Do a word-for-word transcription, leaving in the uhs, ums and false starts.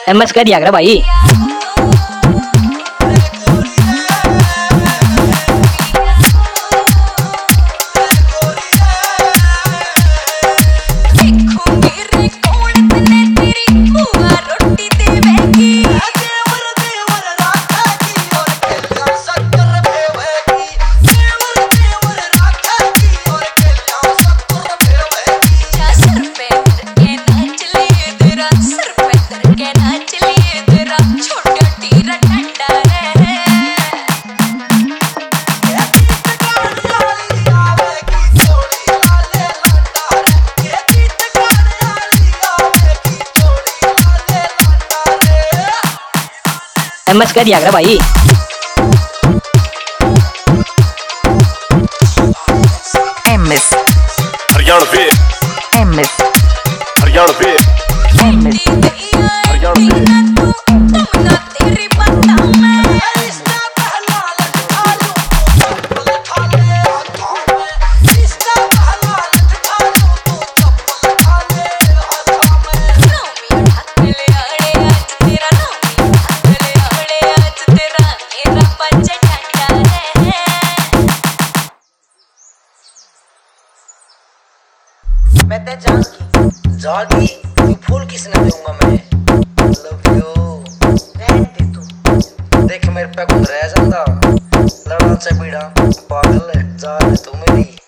M S कह दिया कर भाई। एम एस कह दिया कर भाई। M S Haryanvi M S Haryanvi M S Haryanvi मैं ते जागी जागी ये फूल किसने दूंगा मैं लव यू रहने दे तू देख मेरे पे कुछ रह जाता लड़ा से बीड़ा पागल है जान तू मेरी।